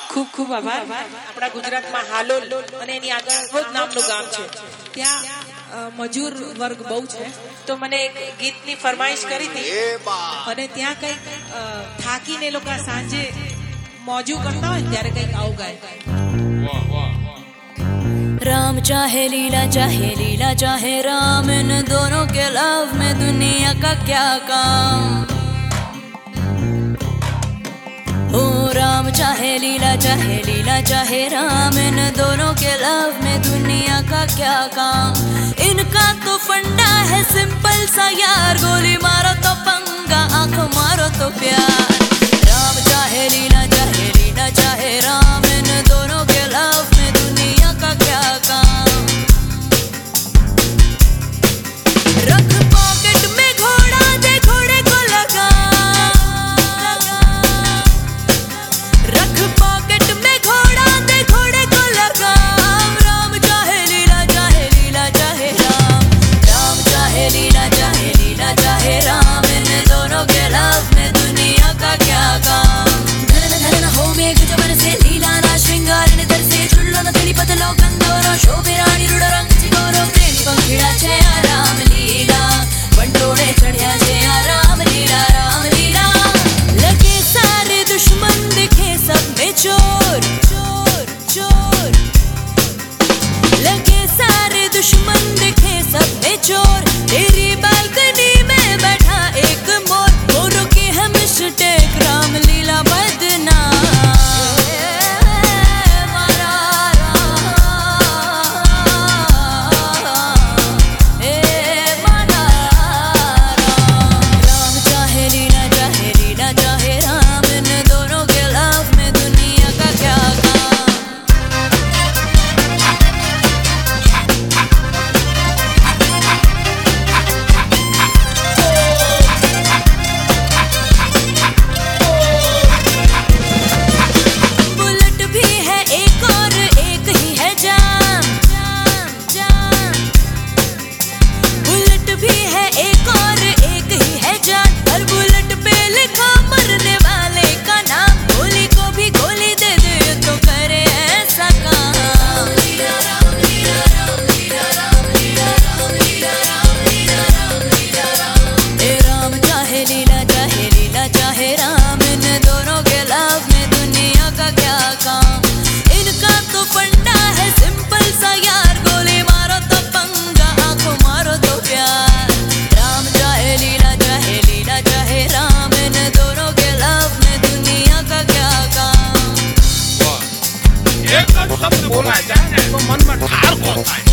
ખૂબ ખૂબ આભાર. આપણા ગુજરાતમાં હાલોલ અને એની આગળ રોજ નામનું ગામ છે, ત્યાં મજૂર વર્ગ બહુ છે. તો મને એક ગીતની ફરમાઈશ કરી હતી અને ત્યાં કંઈક થાકીને એ લોકો સાંજે મોજું करता હોય ત્યારે કંઈક આવું ગાય. राम चाहे चाहे राम, इन दोनों के लव में दुनिया का क्या काम. ओ राम चाहे चाहे राम, इन दोनों के लव में दुनिया का क्या काम. इनका तो फंडा है सिंपल सा यार, गोली मारो तो पंगा, आंख मारो तो प्यार. राम चाहे चाहे राम, इन दोनों के लव में दुनिया का क्या काम. रख पॉकेट में घोड़ा, दे घोड़े को लगा. रख पॉकेट में घोड़ा, दे घोड़े को लगा. राम चाहे चाहे राम. राम चाहे चाहे राम, इन दोनों के लव में दुनिया का क्या काम. धन हो मेघ जो बरसे, लीला ना श्रृंगार निधर से. चुल्लो न तेरी पतलो कंदोरो, शोभे रानी रूढ़ रंग चिगोरो. प्रेमी पंखीड़ा छे आ राम लीला, बंटोड़े चढ़िया छे आ राम लीला, राम लीला. लगे सारे दुश्मन, दिखे सब में चोर चोर चोर. लगे सारे दुश्मन, दिखे सब में चोर. तेरी बालकनी में बैठा एक मोर, मोरों की है मिस्टेक, राम लीला बदनाम. शब्द बोला जाए ना तो मन में ठार होता है.